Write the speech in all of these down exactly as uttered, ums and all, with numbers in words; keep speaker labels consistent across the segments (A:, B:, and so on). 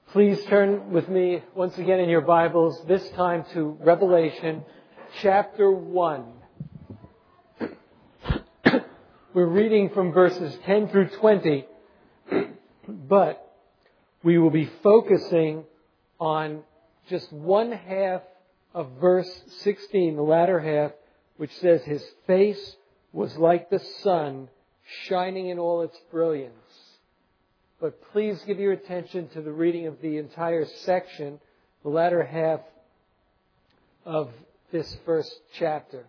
A: Please turn with me once again in your Bibles, this time to Revelation chapter one. We're reading from verses ten through twenty, but we will be focusing on just one half of verse sixteen, the latter half, which says, "His face was like the sun, shining in all its brilliance." But please give your attention to the reading of the entire section, the latter half of this first chapter.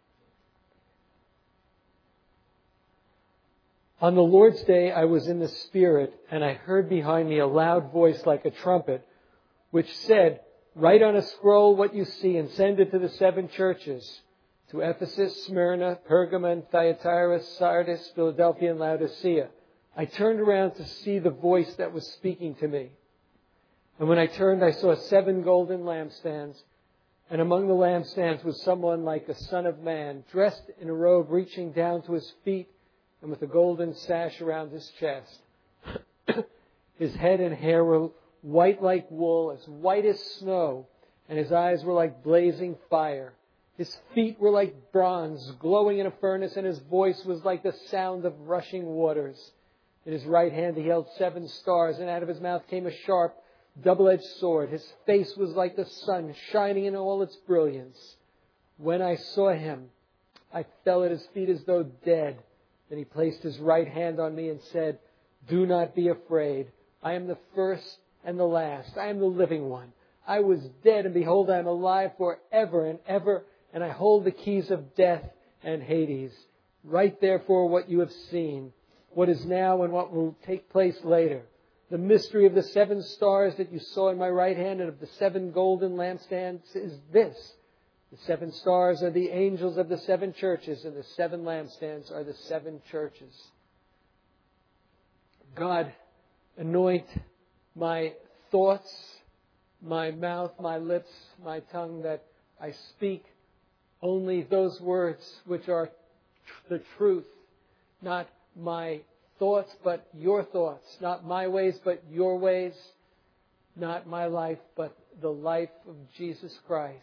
A: On the Lord's day I was in the Spirit, and I heard behind me a loud voice like a trumpet, which said, "Write on a scroll what you see and send it to the seven churches, to Ephesus, Smyrna, Pergamon, Thyatira, Sardis, Philadelphia, and Laodicea." I turned around to see the voice that was speaking to me. And when I turned, I saw seven golden lampstands. And among the lampstands was someone like the Son of Man, dressed in a robe reaching down to his feet and with a golden sash around his chest. His head and hair were white like wool, as white as snow, and his eyes were like blazing fire. His feet were like bronze, glowing in a furnace, and his voice was like the sound of rushing waters. In his right hand he held seven stars, and out of his mouth came a sharp, double-edged sword. His face was like the sun, shining in all its brilliance. When I saw him, I fell at his feet as though dead. Then he placed his right hand on me and said, "Do not be afraid. I am the first and the last. I am the living one. I was dead, and behold, I am alive forever and ever, and I hold the keys of death and Hades. Write therefore what you have seen, what is now and what will take place later. The mystery of the seven stars that you saw in my right hand and of the seven golden lampstands is this. The seven stars are the angels of the seven churches, and the seven lampstands are the seven churches." God, anoint my thoughts, my mouth, my lips, my tongue, that I speak only those words which are the truth, not my thoughts, but your thoughts. Not my ways, but your ways. Not my life, but the life of Jesus Christ.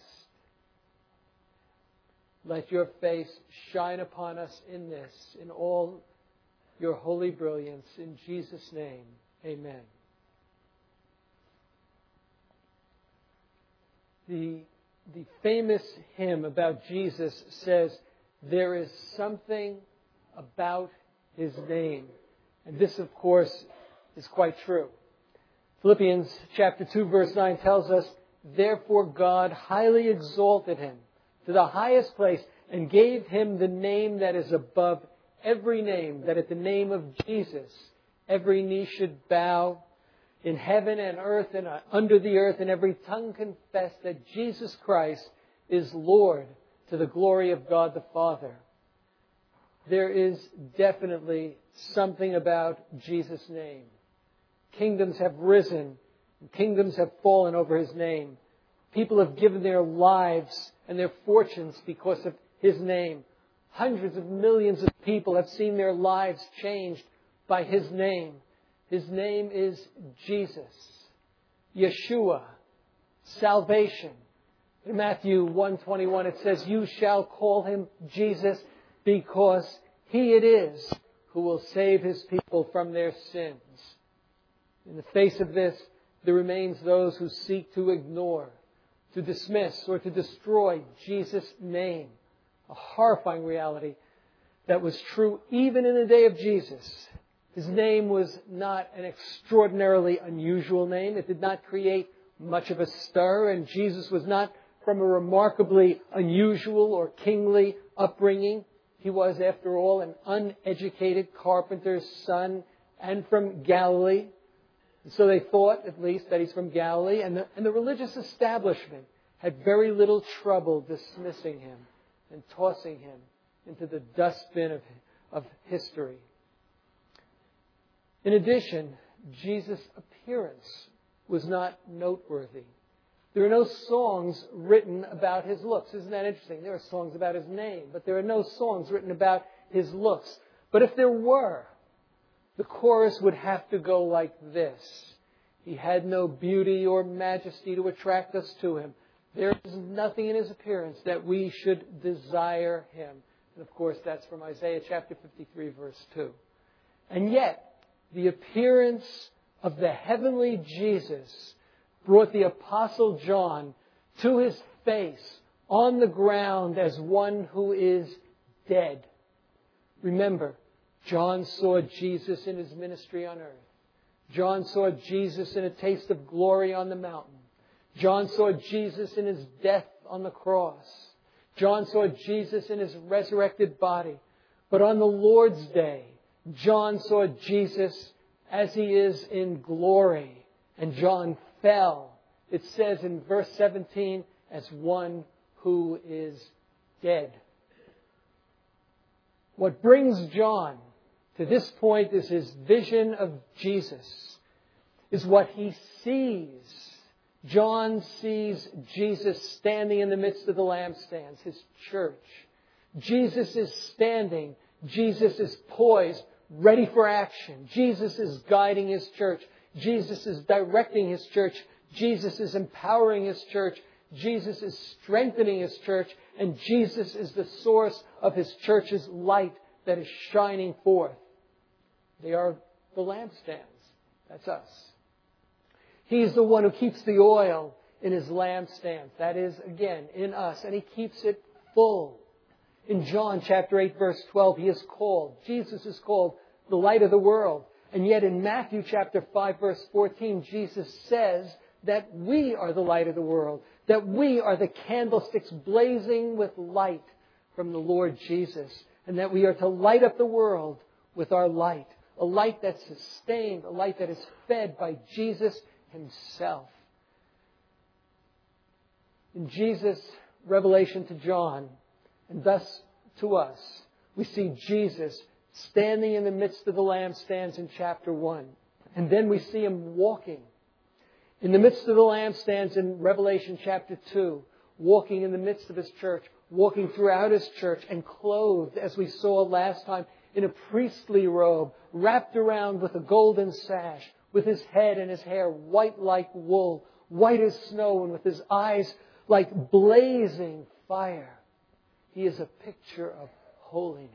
A: Let your face shine upon us in this, in all your holy brilliance. In Jesus' name, amen. The, the famous hymn about Jesus says, "There is something about His name." And this, of course, is quite true. Philippians chapter two, verse nine tells us, "Therefore God highly exalted Him to the highest place and gave Him the name that is above every name, that at the name of Jesus every knee should bow in heaven and earth and under the earth, and every tongue confess that Jesus Christ is Lord, to the glory of God the Father." There is definitely something about Jesus' name. Kingdoms have risen, and kingdoms have fallen over His name. People have given their lives and their fortunes because of His name. Hundreds of millions of people have seen their lives changed by His name. His name is Jesus, Yeshua, salvation. In Matthew one twenty-one it says, "You shall call Him Jesus, because He it is who will save His people from their sins." In the face of this, there remains those who seek to ignore, to dismiss, or to destroy Jesus' name. A horrifying reality that was true even in the day of Jesus. His name was not an extraordinarily unusual name. It did not create much of a stir, and Jesus was not from a remarkably unusual or kingly upbringing. He was, after all, an uneducated carpenter's son and from Galilee. And so they thought, at least, that He's from Galilee. And the, and the religious establishment had very little trouble dismissing Him and tossing Him into the dustbin of, of history. In addition, Jesus' appearance was not noteworthy. There are no songs written about His looks. Isn't that interesting? There are songs about His name, but there are no songs written about His looks. But if there were, the chorus would have to go like this. He had no beauty or majesty to attract us to Him. There is nothing in His appearance that we should desire Him. And of course, that's from Isaiah chapter fifty-three, verse two. And yet, the appearance of the heavenly Jesus brought the Apostle John to his face on the ground as one who is dead. Remember, John saw Jesus in His ministry on earth. John saw Jesus in a taste of glory on the mountain. John saw Jesus in His death on the cross. John saw Jesus in His resurrected body. But on the Lord's day, John saw Jesus as He is in glory. And John fell, it says in verse seventeen, as one who is dead. What brings John to this point is his vision of Jesus, is what he sees. John sees Jesus standing in the midst of the lampstands, His church. Jesus is standing. Jesus is poised, ready for action. Jesus is guiding His church. Jesus is directing His church. Jesus is empowering His church. Jesus is strengthening His church. And Jesus is the source of His church's light that is shining forth. They are the lampstands. That's us. He's the one who keeps the oil in His lampstands. That is, again, in us. And He keeps it full. In John chapter eight, verse twelve, He is called, Jesus is called the light of the world. And yet in Matthew chapter five, verse fourteen, Jesus says that we are the light of the world. That we are the candlesticks blazing with light from the Lord Jesus. And that we are to light up the world with our light. A light that's sustained, a light that is fed by Jesus Himself. In Jesus' revelation to John, and thus to us, we see Jesus standing in the midst of the lampstands in chapter one. And then we see Him walking in the midst of the lampstands in Revelation chapter two, walking in the midst of His church, walking throughout His church, and clothed, as we saw last time, in a priestly robe, wrapped around with a golden sash, with His head and His hair white like wool, white as snow, and with His eyes like blazing fire. He is a picture of holiness,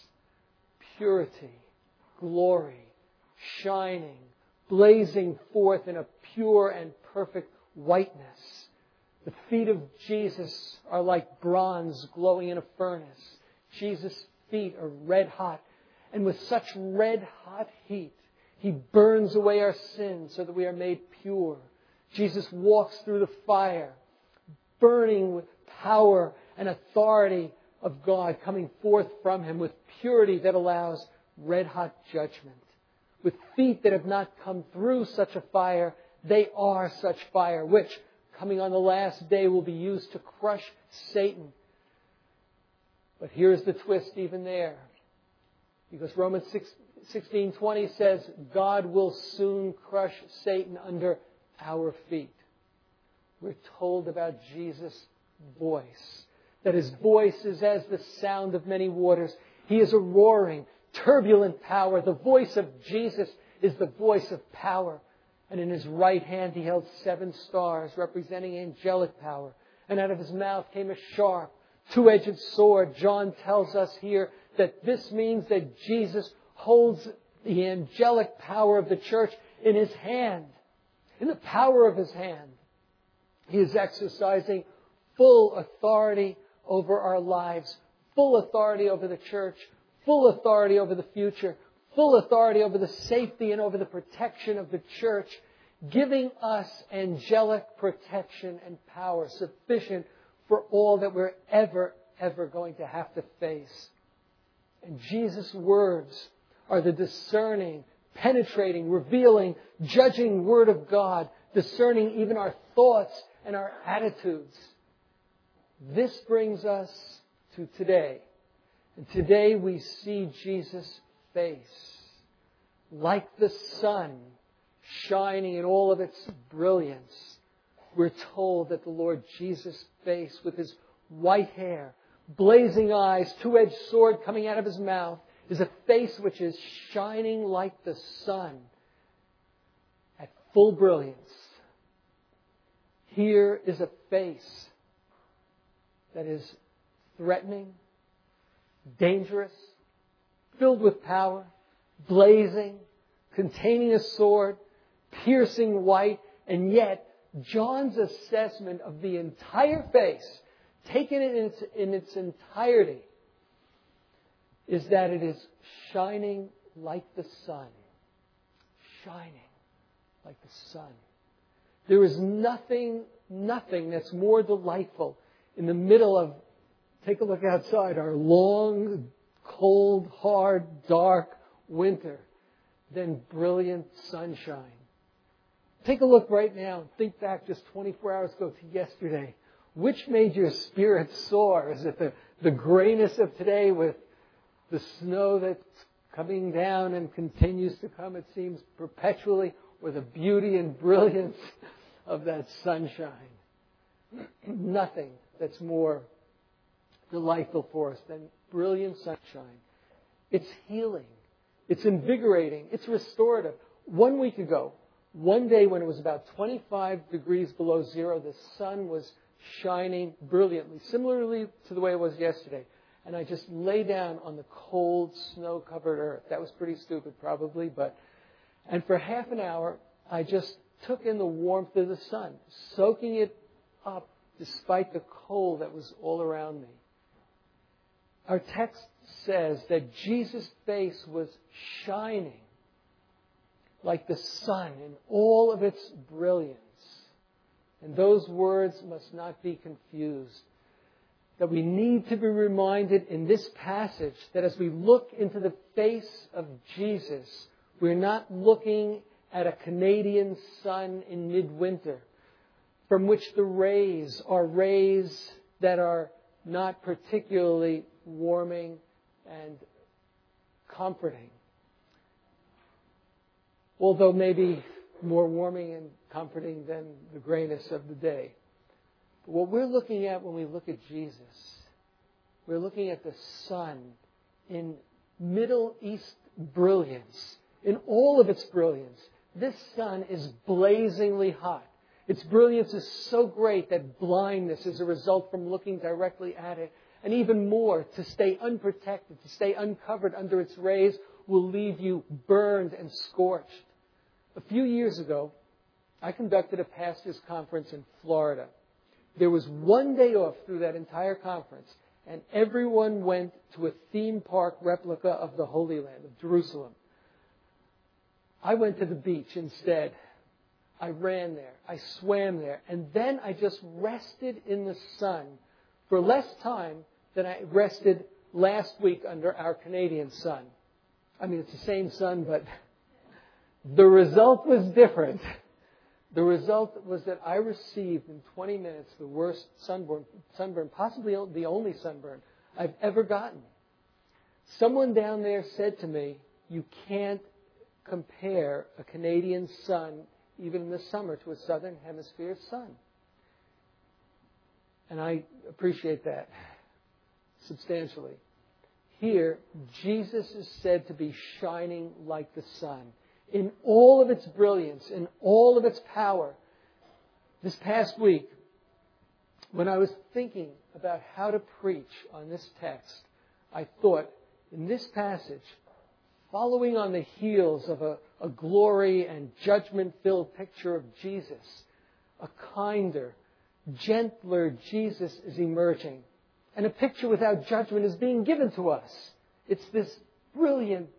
A: purity, glory, shining, blazing forth in a pure and perfect whiteness. The feet of Jesus are like bronze glowing in a furnace. Jesus' feet are red hot. And with such red hot heat, He burns away our sins so that we are made pure. Jesus walks through the fire, burning with power and authority of God coming forth from Him, with purity that allows red hot judgment. With feet that have not come through such a fire, they are such fire, which, coming on the last day, will be used to crush Satan. But here's the twist even there. Because Romans sixteen twenty says, God will soon crush Satan under our feet. We're told about Jesus' voice. That His voice is as the sound of many waters. He is a roaring, turbulent power. The voice of Jesus is the voice of power. And in His right hand He held seven stars representing angelic power. And out of His mouth came a sharp, two-edged sword. John tells us here that this means that Jesus holds the angelic power of the church in His hand. In the power of His hand, He is exercising full authority over our lives, full authority over the church, full authority over the future, full authority over the safety and over the protection of the church, giving us angelic protection and power sufficient for all that we're ever, ever going to have to face. And Jesus' words are the discerning, penetrating, revealing, judging Word of God, discerning even our thoughts and our attitudes. This brings us to today. And today we see Jesus' face like the sun shining in all of its brilliance. We're told that the Lord Jesus' face with His white hair, blazing eyes, two-edged sword coming out of His mouth, is a face which is shining like the sun at full brilliance. Here is a face that is threatening, dangerous, filled with power, blazing, containing a sword, piercing white, and yet John's assessment of the entire face, taken in its, in its entirety, is that it is shining like the sun. Shining like the sun. There is nothing, nothing that's more delightful in the middle of, take a look outside, our long, cold, hard, dark winter than brilliant sunshine. Take a look right now and think back just twenty-four hours ago to yesterday. Which made your spirit soar? Is it the, the grayness of today with the snow that's coming down and continues to come, it seems, perpetually, or the beauty and brilliance of that sunshine? Nothing that's more delightful for us than brilliant sunshine. It's healing. It's invigorating. It's restorative. One week ago, one day when it was about twenty-five degrees below zero, the sun was shining brilliantly, similarly to the way it was yesterday. And I just lay down on the cold, snow-covered earth. That was pretty stupid, probably, but... And for half an hour, I just took in the warmth of the sun, soaking it up despite the cold that was all around me. Our text says that Jesus' face was shining like the sun in all of its brilliance. And those words must not be confused. That we need to be reminded in this passage that as we look into the face of Jesus, we're not looking at a Canadian sun in midwinter, from which the rays are rays that are not particularly warming and comforting. Although maybe more warming and comforting than the grayness of the day. But what we're looking at when we look at Jesus, we're looking at the sun in Middle East brilliance, in all of its brilliance. This sun is blazingly hot. Its brilliance is so great that blindness is a result from looking directly at it. And even more, to stay unprotected, to stay uncovered under its rays will leave you burned and scorched. A few years ago, I conducted a pastors' conference in Florida. There was one day off through that entire conference, and everyone went to a theme park replica of the Holy Land, of Jerusalem. I went to the beach instead. I ran there. I swam there. And then I just rested in the sun for less time than I rested last week under our Canadian sun. I mean, it's the same sun, but the result was different. The result was that I received in twenty minutes the worst sunburn, sunburn, possibly the only sunburn I've ever gotten. Someone down there said to me, you can't compare a Canadian sun, even in the summer, to a Southern Hemisphere sun. And I appreciate that substantially. Here, Jesus is said to be shining like the sun in all of its brilliance, in all of its power. This past week, when I was thinking about how to preach on this text, I thought, in this passage, following on the heels of a, a glory and judgment-filled picture of Jesus, a kinder, gentler Jesus is emerging. And a picture without judgment is being given to us. It's this brilliant,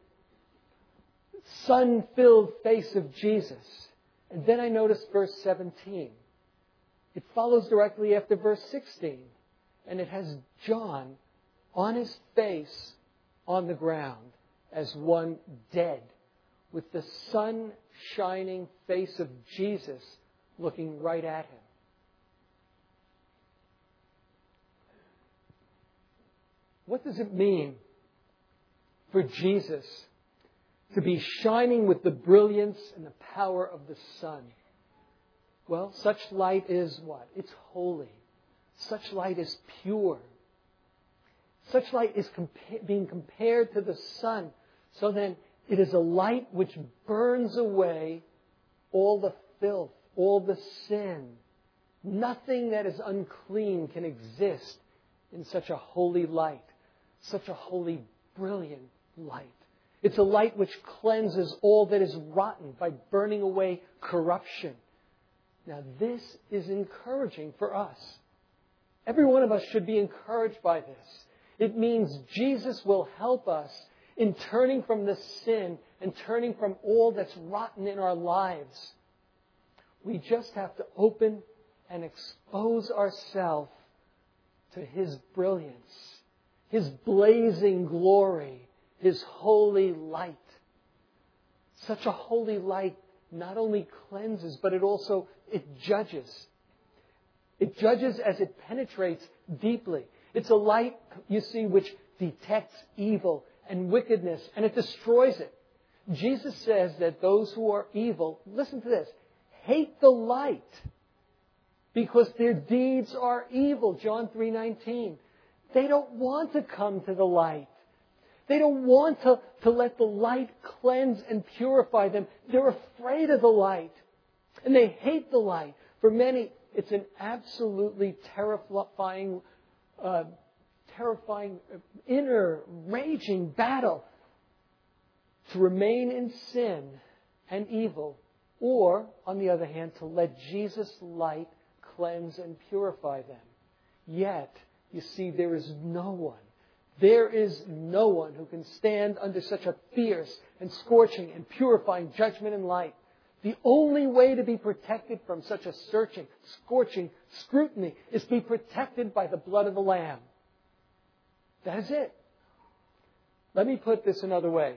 A: sun-filled face of Jesus. And then I noticed verse seventeen. It follows directly after verse sixteen. And it has John on his face on the ground as one dead, with the sun-shining face of Jesus looking right at him. What does it mean for Jesus to be shining with the brilliance and the power of the sun? Well, such light is what? It's holy. Such light is pure. Such light is compa- being compared to the sun. So then it is a light which burns away all the filth, all the sin. Nothing that is unclean can exist in such a holy light, such a holy, brilliant light. It's a light which cleanses all that is rotten by burning away corruption. Now, this is encouraging for us. Every one of us should be encouraged by this. It means Jesus will help us in turning from the sin and turning from all that's rotten in our lives. We just have to open and expose ourselves to His brilliance, His blazing glory, His holy light. Such a holy light not only cleanses, but it also, it judges. It judges as it penetrates deeply. It's a light, you see, which detects evil and wickedness, and it destroys it. Jesus says that those who are evil, listen to this, hate the light because their deeds are evil. John three nineteen. They don't want to come to the light. They don't want to, to let the light cleanse and purify them. They're afraid of the light. And they hate the light. For many, it's an absolutely terrifying, uh, terrifying, inner, raging battle to remain in sin and evil, or, on the other hand, to let Jesus' light cleanse and purify them. Yet, you see, there is no one, there is no one who can stand under such a fierce and scorching and purifying judgment and light. The only way to be protected from such a searching, scorching scrutiny is to be protected by the blood of the Lamb. That is it. Let me put this another way.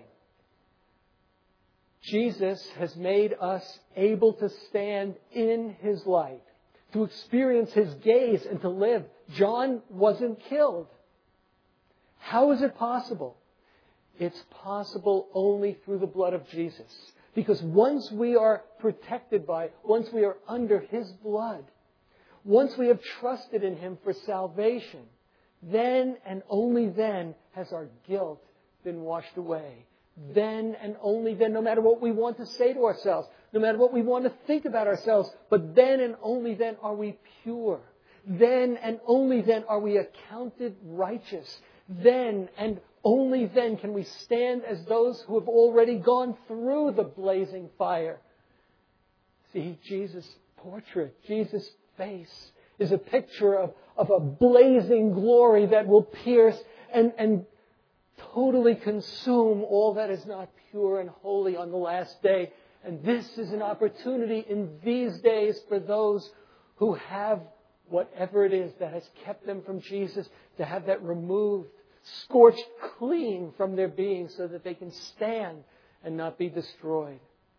A: Jesus has made us able to stand in His light, to experience His gaze and to live. John wasn't killed. How is it possible? It's possible only through the blood of Jesus. Because once we are protected by, once we are under His blood, once we have trusted in Him for salvation, then and only then has our guilt been washed away. Then and only then, no matter what we want to say to ourselves, no matter what we want to think about ourselves, but then and only then are we pure. Then and only then are we accounted righteous. Then and only then can we stand as those who have already gone through the blazing fire. See, Jesus' portrait, Jesus' face is a picture of, of a blazing glory that will pierce and, and totally consume all that is not pure and holy on the last day. And this is an opportunity in these days for those who have whatever it is that has kept them from Jesus, to have that removed, scorched clean from their being so that they can stand and not be destroyed.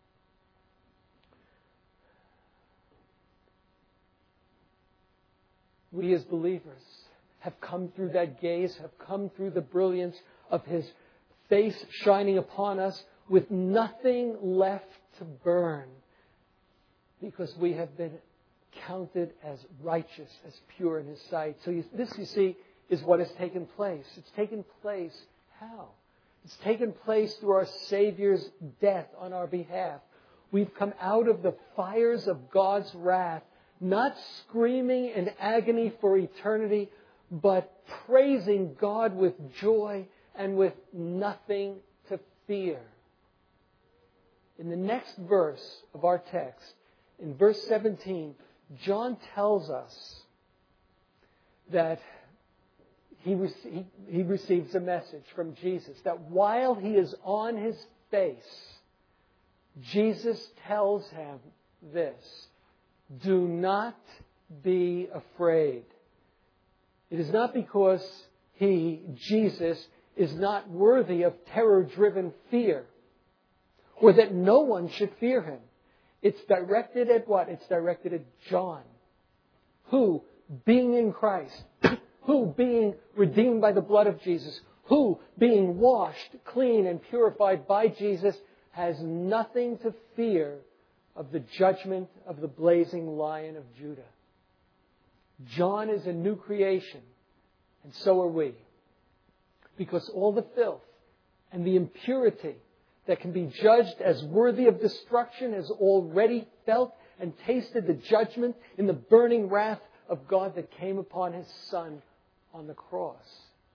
A: We as believers have come through that gaze, have come through the brilliance of His face shining upon us with nothing left to burn, because we have been counted as righteous, as pure in His sight. So you, this, you see, is what has taken place. It's taken place how? It's taken place through our Savior's death on our behalf. We've come out of the fires of God's wrath, not screaming in agony for eternity, but praising God with joy and with nothing to fear. In the next verse of our text, in verse seventeen, John tells us that he, rec- he receives a message from Jesus, that while he is on his face, Jesus tells him this: do not be afraid. It is not because he, Jesus, is not worthy of terror-driven fear, or that no one should fear him. It's directed at what? It's directed at John, who, being in Christ, who, being redeemed by the blood of Jesus, who, being washed, clean, and purified by Jesus, has nothing to fear of the judgment of the blazing Lion of Judah. John is a new creation, and so are we. Because all the filth and the impurity that can be judged as worthy of destruction has already felt and tasted the judgment in the burning wrath of God that came upon His Son on the cross.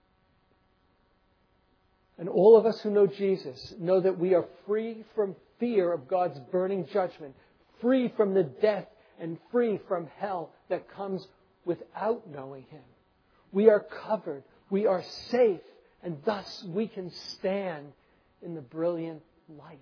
A: And all of us who know Jesus know that we are free from fear of God's burning judgment, free from the death and free from hell that comes without knowing Him. We are covered, we are safe, and thus we can stand in the brilliant light.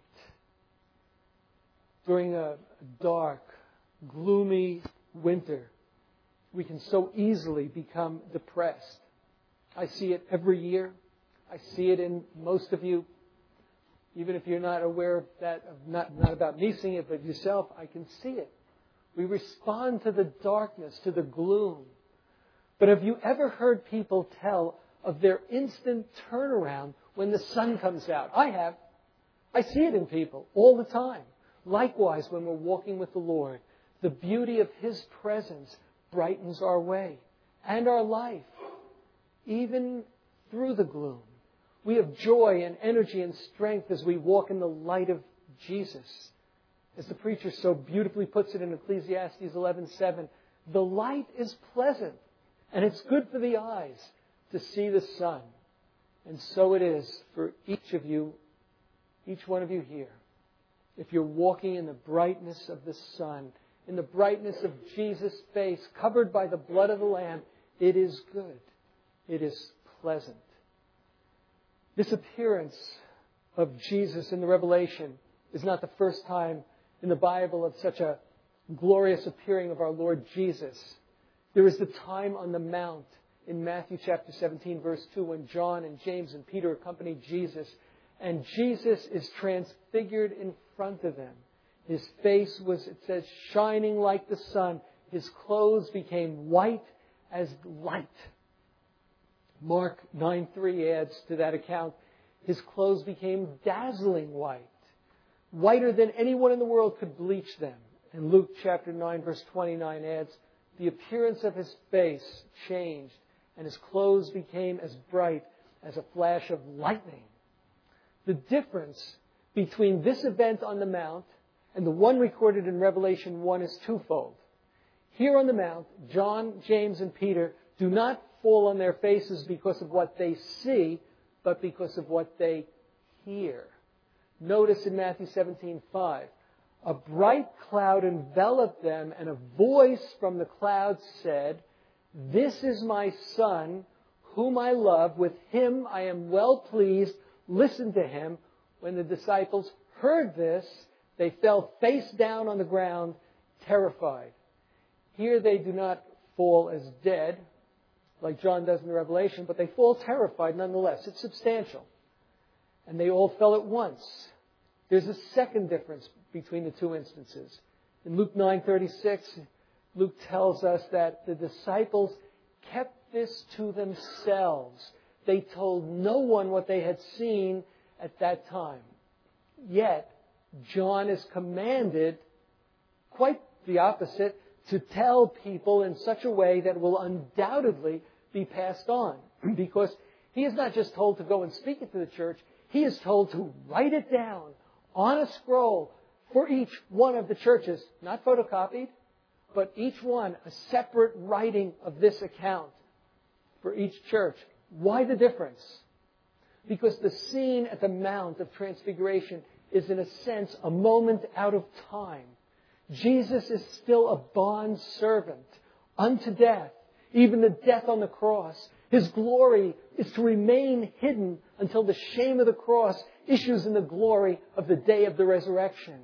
A: During a dark, gloomy winter, we can so easily become depressed. I see it every year. I see it in most of you. Even if you're not aware of that, not, not about me seeing it, but yourself, I can see it. We respond to the darkness, to the gloom. But have you ever heard people tell of their instant turnaround when the sun comes out? I have. I see it in people all the time. Likewise, when we're walking with the Lord, the beauty of His presence brightens our way and our life, even through the gloom. We have joy and energy and strength as we walk in the light of Jesus. As the preacher so beautifully puts it in Ecclesiastes eleven seven, the light is pleasant and it's good for the eyes to see the sun. And so it is for each of you, each one of you here. If you're walking in the brightness of the sun, in the brightness of Jesus' face, covered by the blood of the Lamb, it is good. It is pleasant. This appearance of Jesus in the Revelation is not the first time in the Bible of such a glorious appearing of our Lord Jesus. There is the time on the Mount in Matthew chapter seventeen, verse two, when John and James and Peter accompanied Jesus, and Jesus is transfigured in front of them. His face was, it says, shining like the sun. His clothes became white as light. Mark nine three adds to that account, His clothes became dazzling white, whiter than anyone in the world could bleach them. And Luke chapter nine verse twenty-nine adds, the appearance of His face changed, and His clothes became as bright as a flash of lightning. The difference between this event on the Mount and the one recorded in Revelation one is twofold. Here on the Mount, John, James, and Peter do not fall on their faces because of what they see, but because of what they hear. Notice in Matthew seventeen five, a bright cloud enveloped them, and a voice from the cloud said, this is my Son, whom I love. With Him I am well pleased. Listen to Him. When the disciples heard this, they fell face down on the ground, terrified. Here they do not fall as dead, like John does in the Revelation, but they fall terrified nonetheless. It's substantial. And they all fell at once. There's a second difference between the two instances. In Luke nine thirty-six, Luke tells us that the disciples kept this to themselves. They told no one what they had seen at that time. Yet, John is commanded, quite the opposite, to tell people in such a way that will undoubtedly be passed on. Because he is not just told to go and speak it to the church, he is told to write it down on a scroll for each one of the churches, not photocopied, but each one a separate writing of this account for each church. Why the difference? Because the scene at the Mount of Transfiguration is, in a sense, a moment out of time. Jesus is still a bond servant unto death, even the death on the cross. His glory is to remain hidden until the shame of the cross issues in the glory of the day of the resurrection.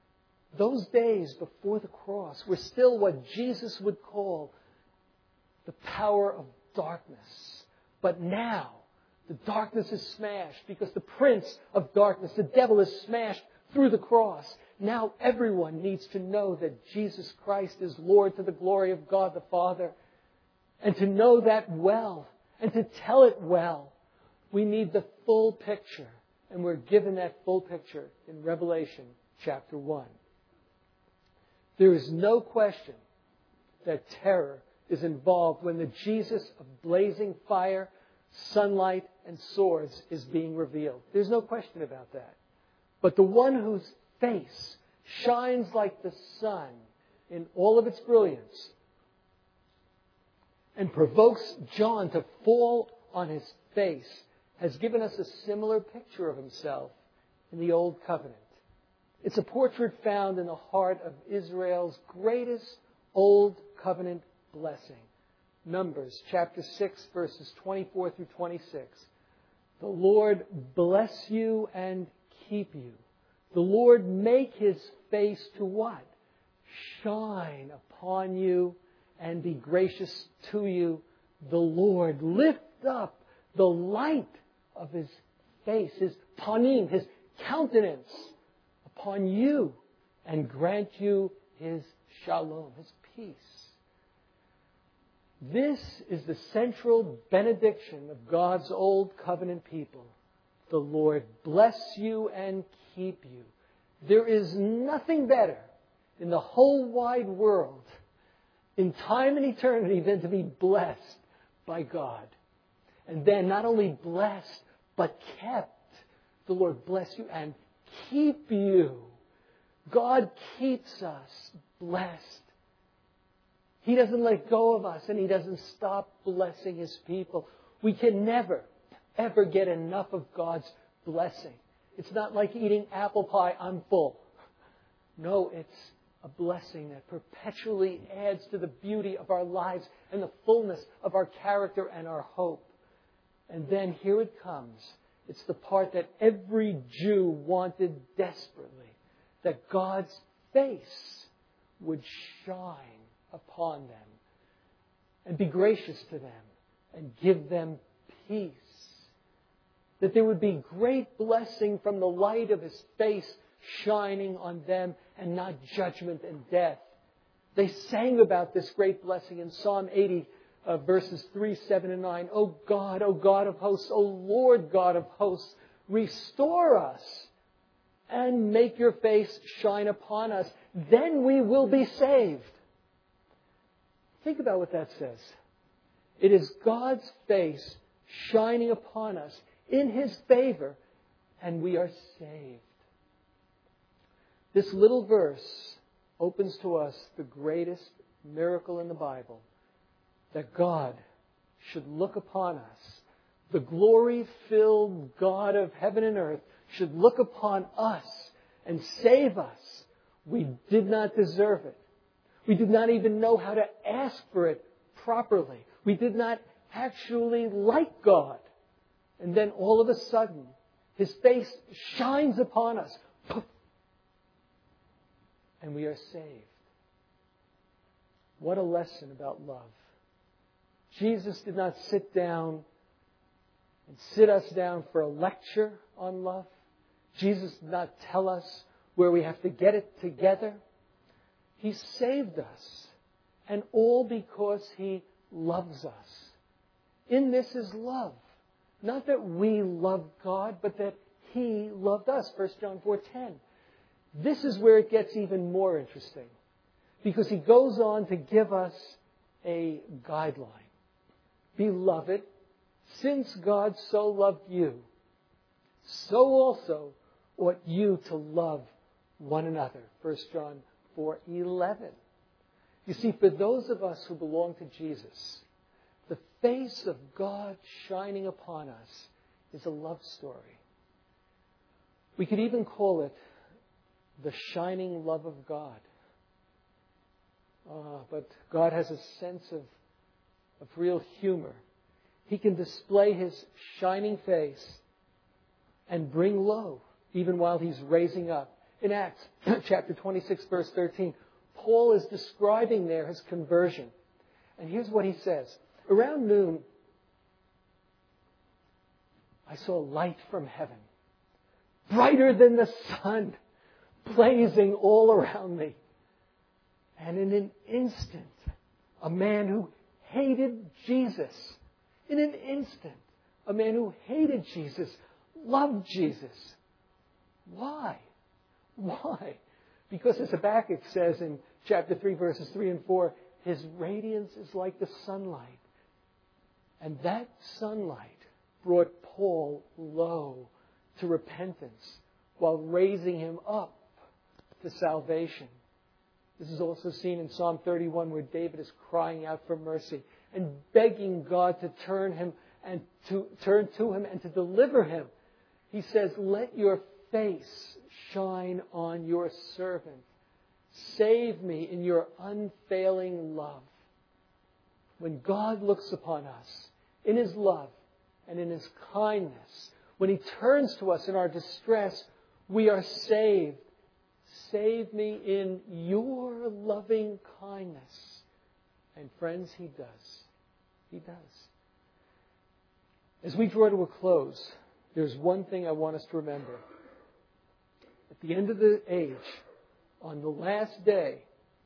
A: Those days before the cross were still what Jesus would call the power of darkness. But now, the darkness is smashed because the prince of darkness, the devil, is smashed through the cross. Now everyone needs to know that Jesus Christ is Lord to the glory of God the Father. And to know that well and to tell it well, we need the full picture. And we're given that full picture in Revelation chapter one. There is no question that terror is involved when the Jesus of blazing fire, sunlight, and swords is being revealed. There's no question about that. But the one whose face shines like the sun in all of its brilliance and provokes John to fall on his face, has given us a similar picture of himself in the Old Covenant. It's a portrait found in the heart of Israel's greatest Old Covenant blessing. Numbers chapter six, verses twenty-four through twenty-six. The Lord bless you and keep you. The Lord make His face to what? Shine upon you and be gracious to you. The Lord lift up the light of His face, His panim, His countenance upon you and grant you His shalom, His peace. This is the central benediction of God's Old Covenant people. The Lord bless you and keep you. There is nothing better in the whole wide world, in time and eternity, than to be blessed by God. And then not only blessed, but kept. The Lord bless you and keep you. God keeps us blessed. He doesn't let go of us, and He doesn't stop blessing His people. We can never, ever get enough of God's blessing. It's not like eating apple pie, I'm full. No, it's a blessing that perpetually adds to the beauty of our lives and the fullness of our character and our hope. And then here it comes. It's the part that every Jew wanted desperately, that God's face would shine upon them and be gracious to them and give them peace. That there would be great blessing from the light of His face shining on them and not judgment and death. They sang about this great blessing in Psalm eighty, uh, verses three, seven, and nine. O God, O God of hosts, O Lord God of hosts, restore us and make your face shine upon us. Then we will be saved. Think about what that says. It is God's face shining upon us in His favor, and we are saved. This little verse opens to us the greatest miracle in the Bible, that God should look upon us. The glory-filled God of heaven and earth should look upon us and save us. We did not deserve it. We did not even know how to ask for it properly. We did not actually like God. And then all of a sudden, His face shines upon us. And we are saved. What a lesson about love. Jesus did not sit down and sit us down for a lecture on love. Jesus did not tell us where we have to get it together. He saved us. And all because He loves us. In this is love. Not that we loved God, but that He loved us. First John four ten. This is where it gets even more interesting. Because He goes on to give us a guideline. Beloved, since God so loved you, so also ought you to love one another. First John four eleven. You see, for those of us who belong to Jesus, the face of God shining upon us is a love story. We could even call it the shining love of God. Uh, but God has a sense of, of real humor. He can display His shining face and bring low, even while He's raising up. In Acts chapter twenty-six, verse thirteen, Paul is describing there his conversion. And here's what he says. Around noon, I saw light from heaven, brighter than the sun, blazing all around me. And in an instant, a man who hated Jesus, in an instant, a man who hated Jesus, loved Jesus. Why? Why? Because as Habakkuk says in chapter three, verses three and four, His radiance is like the sunlight. And that sunlight brought Paul low to repentance while raising him up to salvation. This is also seen in Psalm thirty-one, where David is crying out for mercy and begging God to turn him and to turn to him and to deliver him. He says, "Let your face shine on your servant. Save me in your unfailing love." When God looks upon us in His love and in His kindness, when He turns to us in our distress, we are saved. Save me in your loving kindness. And friends, He does. He does. As we draw to a close, there's one thing I want us to remember. At the end of the age, on the last day,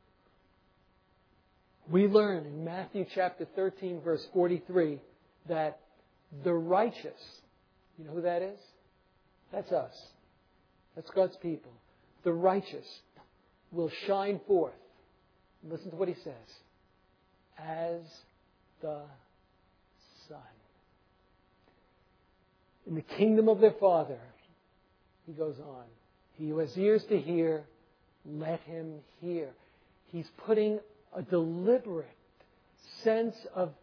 A: we learn in Matthew chapter thirteen, verse forty-three, that the righteous, you know who that is? That's us. That's God's people. The righteous will shine forth. Listen to what he says. As the sun. In the kingdom of their Father, he goes on. He who has ears to hear, let him hear. He's putting a deliberate sense of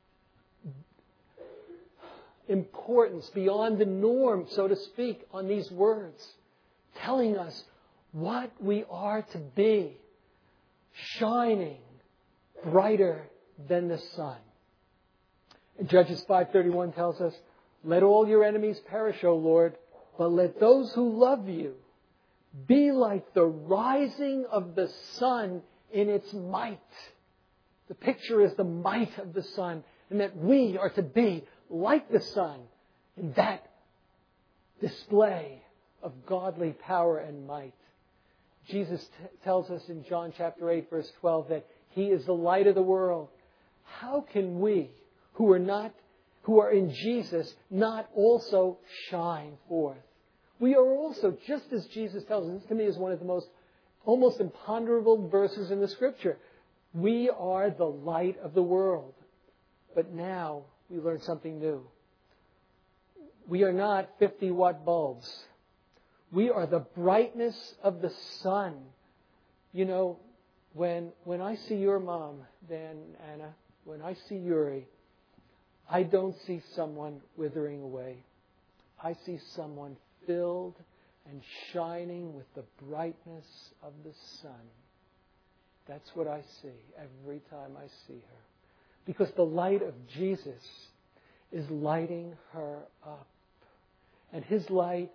A: importance beyond the norm, so to speak, on these words, telling us what we are to be, shining brighter than the sun. And Judges five thirty-one tells us, "Let all your enemies perish, O Lord, but let those who love you be like the rising of the sun in its might." The picture is the might of the sun, and that we are to be like the sun in that display of godly power and might. Jesus t- tells us in John chapter eight, verse twelve, that He is the light of the world. How can we, who are not, who are in Jesus, not also shine forth? We are also, just as Jesus tells us, this to me is one of the most almost imponderable verses in the Scripture. We are the light of the world. But now we learn something new. We are not fifty watt bulbs. We are the brightness of the sun. You know, when when I see your mom, then Anna, when I see Yuri, I don't see someone withering away. I see someone filled and shining with the brightness of the sun. That's what I see every time I see her. Because the light of Jesus is lighting her up. And His light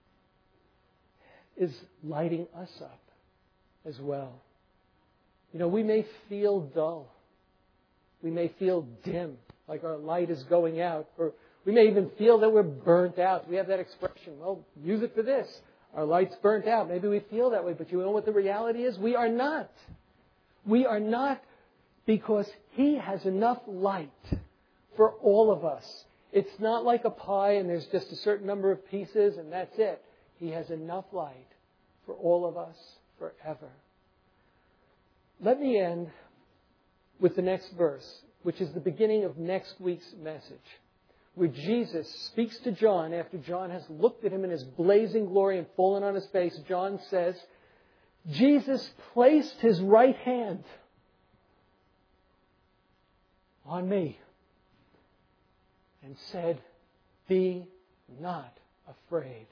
A: is lighting us up as well. You know, we may feel dull. We may feel dim, like our light is going out. Or we may even feel that we're burnt out. We have that expression, well, use it for this. Our light's burnt out. Maybe we feel that way, but you know what the reality is? We are not. We are not, because He has enough light for all of us. It's not like a pie and there's just a certain number of pieces and that's it. He has enough light for all of us forever. Let me end with the next verse, which is the beginning of next week's message, where Jesus speaks to John after John has looked at Him in His blazing glory and fallen on his face. John says, Jesus placed His right hand on me and said, "Be not afraid."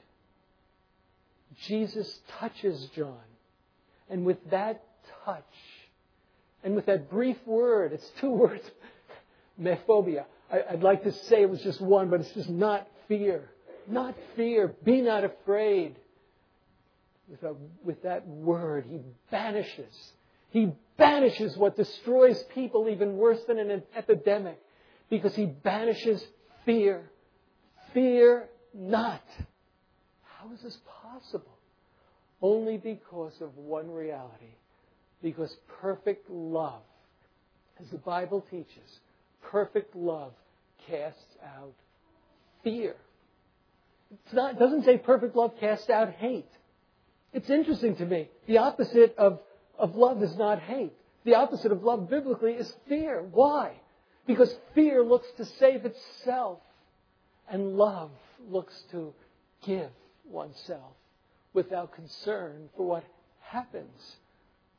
A: Jesus touches John. And with that touch, and with that brief word, it's two words, mephobia. I, I'd like to say it was just one, but it's just not fear. Not fear. Be not afraid. With, a, with that word, He banishes. He banishes what destroys people even worse than an epidemic. Because He banishes fear. Fear not. How is this possible? Only because of one reality. Because perfect love, as the Bible teaches, perfect love casts out fear. It's not, it doesn't say perfect love casts out hate. It's interesting to me. The opposite of, of love is not hate. The opposite of love biblically is fear. Why? Because fear looks to save itself. And love looks to give oneself without concern for what happens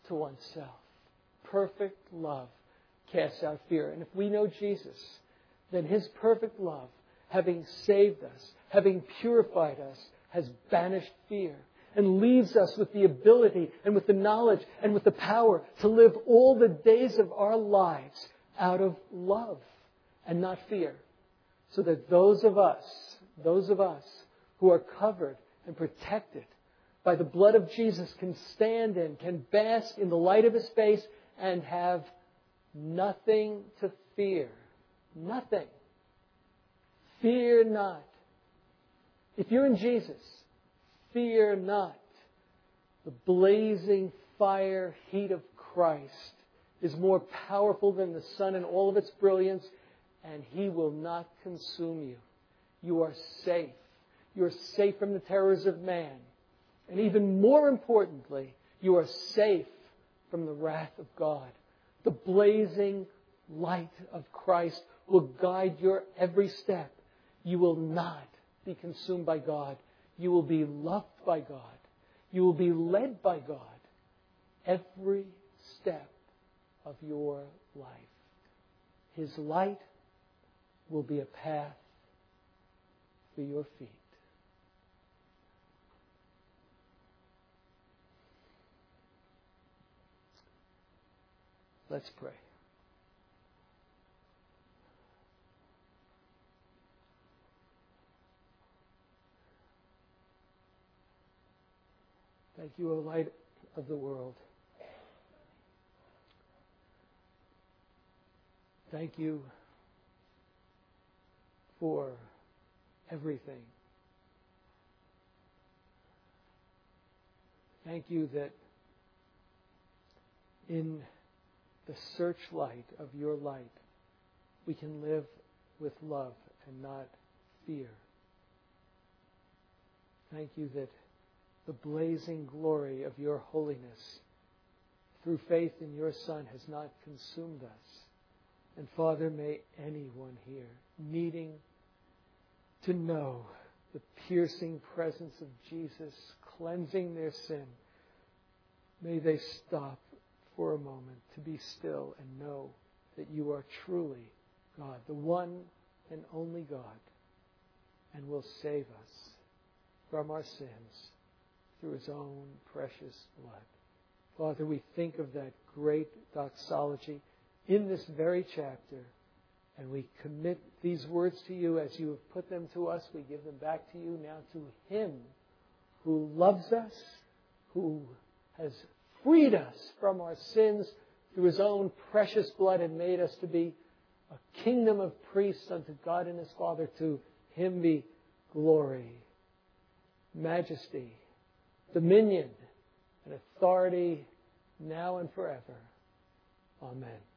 A: to oneself. Perfect love casts out fear. And if we know Jesus, then His perfect love, having saved us, having purified us, has banished fear and leaves us with the ability and with the knowledge and with the power to live all the days of our lives out of love and not fear. So that those of us, those of us who are covered and protected by the blood of Jesus can stand in, can bask in the light of His face and have nothing to fear. Nothing. Fear not. If you're in Jesus, fear not. The blazing fire heat of Christ is more powerful than the sun in all of its brilliance, and He will not consume you. You are safe. You are safe from the terrors of man. And even more importantly, you are safe from the wrath of God. The blazing light of Christ will guide your every step. You will not be consumed by God. You will be loved by God. You will be led by God every step of your life. His light will be a path for your feet. Let's pray. Thank you, O light of the world. Thank you for everything. Thank you that in the searchlight of your light, we can live with love and not fear. Thank you that the blazing glory of your holiness through faith in your Son has not consumed us. And Father, may anyone here needing to know the piercing presence of Jesus cleansing their sin, may they stop for a moment to be still and know that you are truly God, the one and only God, and will save us from our sins through His own precious blood. Father, we think of that great doxology in this very chapter, and we commit these words to you as you have put them to us. We give them back to you now, to Him who loves us, who has freed us from our sins through His own precious blood and made us to be a kingdom of priests unto God and His Father. To Him be glory, majesty, dominion, and authority now and forever. Amen.